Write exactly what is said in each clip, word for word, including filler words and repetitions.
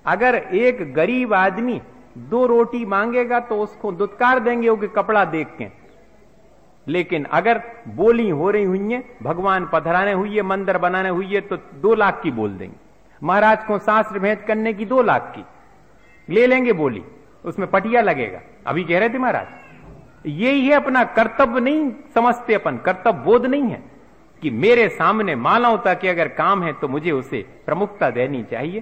अगर एक गरीब आदमी दो रोटी मांगेगा तो उसको दुत्कार देंगे वो कि कपड़ा देख के, लेकिन अगर बोली हो रही हुई है, भगवान पधराने हुई है, मंदिर बनाने हुई है, तो दो लाख की बोल देंगे। महाराज को शास्त्र भेंट करने की दो लाख की ले लेंगे बोली, उसमें पटिया लगेगा। अभी कह रहे थे महाराज, यही है अपना कर्तव्य नहीं समझते अपन, कर्तव्य बोध नहीं है कि मेरे सामने मानवता के अगर काम है तो मुझे उसे प्रमुखता देनी चाहिए।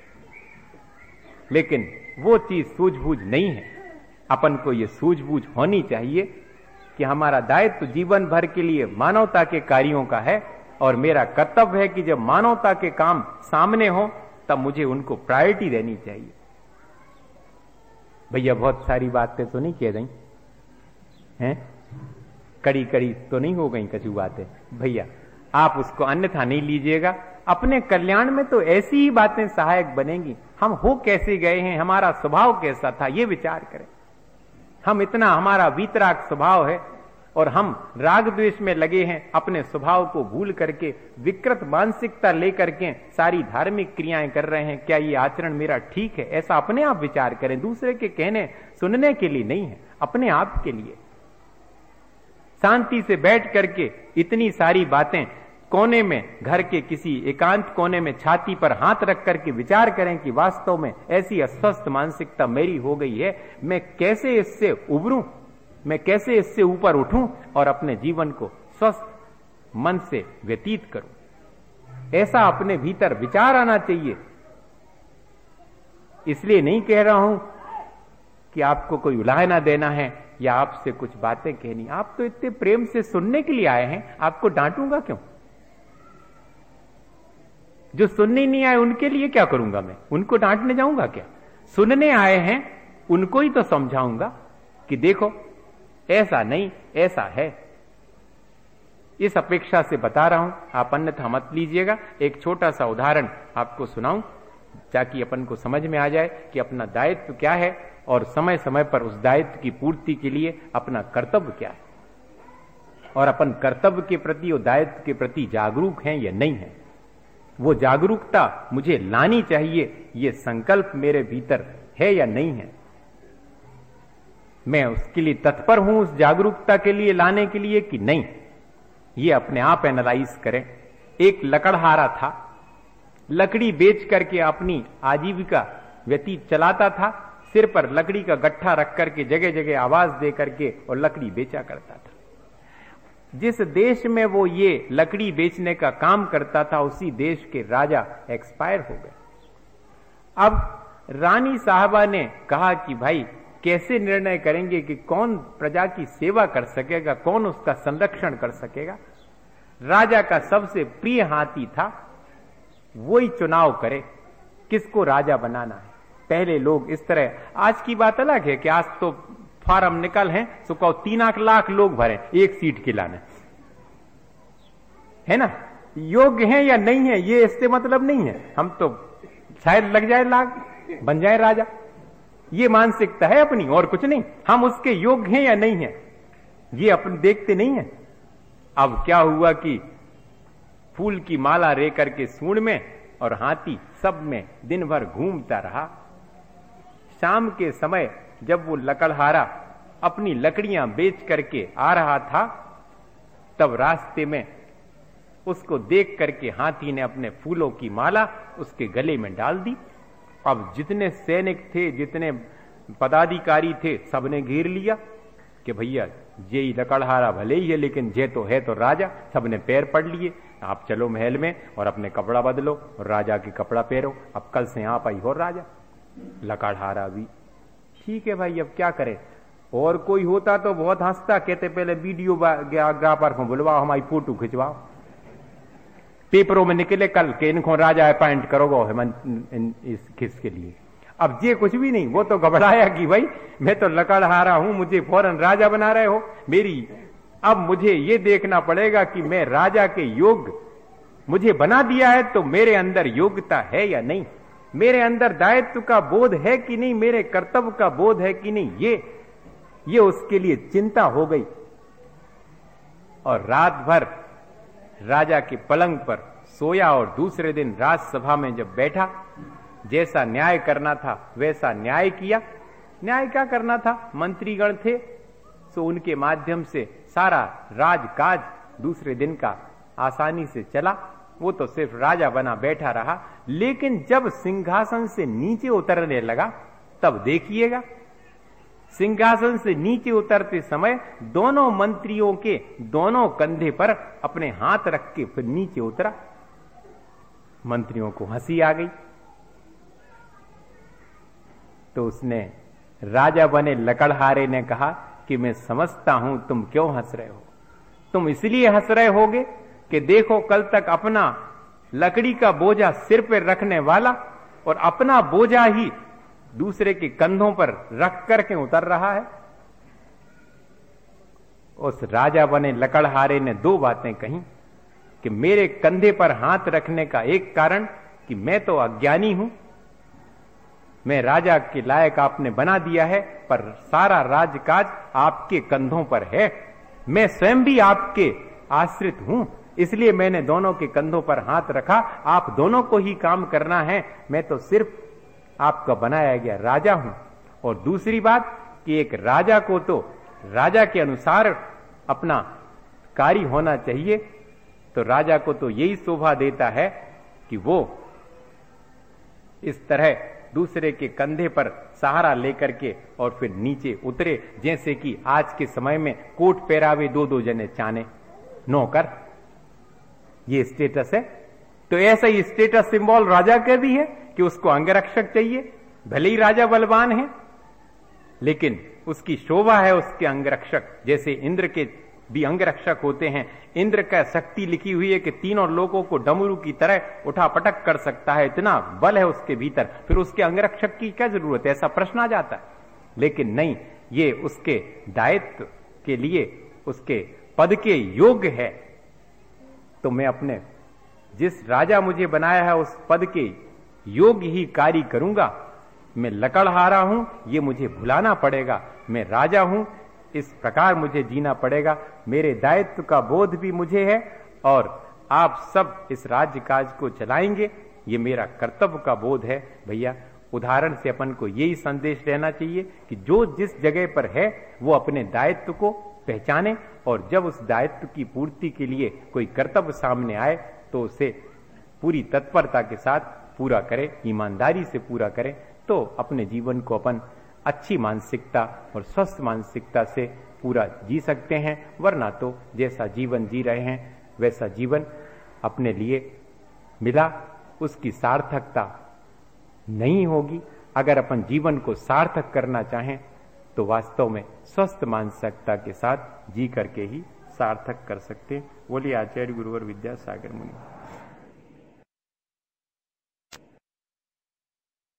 लेकिन वो चीज सूझबूझ नहीं है। अपन को ये सूझबूझ होनी चाहिए कि हमारा दायित्व जीवन भर के लिए मानवता के कार्यों का है, और मेरा कर्तव्य है कि जब मानवता के काम सामने हो तब मुझे उनको प्रायोरिटी देनी चाहिए। भैया बहुत सारी बातें तो नहीं कह रही हैं, कड़ी कड़ी तो नहीं हो गई कछु बातें, भैया आप उसको अन्यथा नहीं लीजिएगा। अपने कल्याण में तो ऐसी ही बातें सहायक बनेंगी। हम हो कैसे गए हैं, हमारा स्वभाव कैसा था, ये विचार करें। हम इतना, हमारा वीतराग स्वभाव है और हम राग द्वेष में लगे हैं, अपने स्वभाव को भूल करके विकृत मानसिकता लेकर के सारी धार्मिक क्रियाएं कर रहे हैं। क्या ये आचरण मेरा ठीक है? ऐसा अपने आप विचार करें, दूसरे के कहने सुनने के लिए नहीं है, अपने आप के लिए। शांति से बैठ करके इतनी सारी बातें कोने में, घर के किसी एकांत कोने में छाती पर हाथ रख करके विचार करें कि वास्तव में ऐसी अस्वस्थ मानसिकता मेरी हो गई है, मैं कैसे इससे उबरूं, मैं कैसे इससे ऊपर उठूं और अपने जीवन को स्वस्थ मन से व्यतीत करूं। ऐसा अपने भीतर विचार आना चाहिए। इसलिए नहीं कह रहा हूं कि आपको कोई उलाहना देना है या आपसे कुछ बातें कहनी। आप तो इतने प्रेम से सुनने के लिए आए हैं, आपको डांटूंगा क्यों? जो सुनने नहीं आए उनके लिए क्या करूंगा मैं? उनको डांटने जाऊंगा क्या? सुनने आए हैं उनको ही तो समझाऊंगा कि देखो ऐसा नहीं, ऐसा है। इस अपेक्षा से बता रहा हूं, आप अन्यथा मत लीजिएगा। एक छोटा सा उदाहरण आपको सुनाऊं ताकि अपन को समझ में आ जाए कि अपना दायित्व क्या है और समय समय पर उस दायित्व की पूर्ति के लिए अपना कर्तव्य क्या है, और अपन कर्तव्य के प्रति और दायित्व के प्रति जागरूक हैं या नहीं है। वो जागरूकता मुझे लानी चाहिए, ये संकल्प मेरे भीतर है या नहीं है। मैं उसके लिए तत्पर हूं, उस जागरूकता के लिए लाने के लिए कि नहीं, ये अपने आप एनालाइज करें। एक लकड़हारा था, लकड़ी बेच करके अपनी आजीविका व्यतीत चलाता था। सिर पर लकड़ी का गट्ठा रख करके जगह जगह आवाज दे करके और लकड़ी बेचा करता था। जिस देश में वो ये लकड़ी बेचने का काम करता था, उसी देश के राजा एक्सपायर हो गए। अब रानी साहबा ने कहा कि भाई कैसे निर्णय करेंगे कि कौन प्रजा की सेवा कर सकेगा, कौन उसका संरक्षण कर सकेगा। राजा का सबसे प्रिय हाथी था, वही चुनाव करे किसको राजा बनाना है। पहले लोग इस तरह, आज की बात अलग है कि आज तो फार्म निकल हैं, सो कहो तीन आठ लाख लोग भरे एक सीट के लाने, है ना। योग्य है या नहीं है ये इससे मतलब नहीं है, हम तो शायद लग जाए लाख, बन जाए राजा, ये मानसिकता है अपनी और कुछ नहीं। हम उसके योग्य हैं या नहीं है ये अपन देखते नहीं है। अब क्या हुआ कि फूल की माला रे करके सूंड में और हाथी सब में दिन भर घूमता रहा। शाम के समय जब वो लकड़हारा अपनी लकड़ियां बेच करके आ रहा था, तब रास्ते में उसको देख करके हाथी ने अपने फूलों की माला उसके गले में डाल दी। अब जितने सैनिक थे, जितने पदाधिकारी थे, सबने घेर लिया कि भैया ये लकड़हारा भले ही है लेकिन जे तो है तो राजा। सबने पैर पड़ लिए, आप चलो महल में और अपने कपड़ा बदलो और राजा के कपड़ा पहनो, अब कल से आप आई हो राजा। लकड़हारा भी ठीक है भाई, अब क्या करें। और कोई होता तो बहुत हंसता, कहते पहले वीडियोग्राफर को बुलवाओ, हमारी फोटो खिंचवाओ, पेपरों में निकले कल के इनको राजा अपॉइंट करोगे हेमंत इस किस के लिए। अब ये कुछ भी नहीं, वो तो घबराया कि भाई मैं तो लकड़हारा हूं, मुझे फौरन राजा बना रहे हो मेरी, अब मुझे ये देखना पड़ेगा कि मैं राजा के योग्य, मुझे बना दिया है तो मेरे अंदर योग्यता है या नहीं, मेरे अंदर दायित्व का बोध है कि नहीं, मेरे कर्तव्य का बोध है कि नहीं। ये ये उसके लिए चिंता हो गई। और रात भर राजा के पलंग पर सोया और दूसरे दिन राजसभा में जब बैठा जैसा न्याय करना था वैसा न्याय किया। न्याय क्या करना था, मंत्रीगण थे सो उनके माध्यम से सारा राजकाज दूसरे दिन का आसानी से चला। वो तो सिर्फ राजा बना बैठा रहा, लेकिन जब सिंहासन से नीचे उतरने लगा तब देखिएगा, सिंहासन से नीचे उतरते समय दोनों मंत्रियों के दोनों कंधे पर अपने हाथ रख के फिर नीचे उतरा। मंत्रियों को हंसी आ गई तो उसने राजा बने लकड़हारे ने कहा कि मैं समझता हूं तुम क्यों हंस रहे हो। तुम इसलिए हंस रहे होगे कि देखो कल तक अपना लकड़ी का बोझा सिर पर रखने वाला और अपना बोझा ही दूसरे के कंधों पर रख करके उतर रहा है। उस राजा बने लकड़हारे ने दो बातें कही कि मेरे कंधे पर हाथ रखने का एक कारण कि मैं तो अज्ञानी हूं, मैं राजा के लायक आपने बना दिया है, पर सारा राजकाज आपके कंधों पर है, मैं स्वयं भी आपके आश्रित हूं, इसलिए मैंने दोनों के कंधों पर हाथ रखा। आप दोनों को ही काम करना है, मैं तो सिर्फ आपका बनाया गया राजा हूं। और दूसरी बात कि एक राजा को तो राजा के अनुसार अपना कार्य होना चाहिए, तो राजा को तो यही शोभा देता है कि वो इस तरह दूसरे के कंधे पर सहारा लेकर के और फिर नीचे उतरे, जैसे कि आज के समय में कोट पहरावे दो दो जने चाने नौकर, ये स्टेटस है। तो ऐसा ही स्टेटस सिंबल राजा का भी है कि उसको अंगरक्षक चाहिए। भले ही राजा बलवान है, लेकिन उसकी शोभा है उसके अंगरक्षक। जैसे इंद्र के भी अंगरक्षक होते हैं, इंद्र का शक्ति लिखी हुई है कि तीनों लोगों को डमरू की तरह उठा पटक कर सकता है, इतना बल है उसके भीतर, फिर उसके अंगरक्षक की क्या जरूरत है, ऐसा प्रश्न आ जाता है। लेकिन नहीं, ये उसके दायित्व के लिए उसके पद के योग्य है। तो मैं अपने जिस राजा मुझे बनाया है उस पद के योग्य ही कार्य करूंगा। मैं लकड़हारा हूं, ये मुझे भुलाना पड़ेगा, मैं राजा हूं, इस प्रकार मुझे जीना पड़ेगा, मेरे दायित्व का बोध भी मुझे है और आप सब इस राज्य काज को चलाएंगे, ये मेरा कर्तव्य का बोध है। भैया उदाहरण से अपन को यही संदेश रहना चाहिए कि जो जिस जगह पर है वो अपने दायित्व को पहचाने और जब उस दायित्व की पूर्ति के लिए कोई कर्तव्य सामने आए तो उसे पूरी तत्परता के साथ पूरा करे, ईमानदारी से पूरा करे, तो अपने जीवन को अपन अच्छी मानसिकता और स्वस्थ मानसिकता से पूरा जी सकते हैं। वरना तो जैसा जीवन जी रहे हैं वैसा जीवन अपने लिए मिला, उसकी सार्थकता नहीं होगी। अगर अपन जीवन को सार्थक करना चाहें तो वास्तव में स्वस्थ मानसिकता के साथ जी करके ही सार्थक कर सकते हैं। बोलिए आचार्य गुरुवर विद्यासागर मुनि।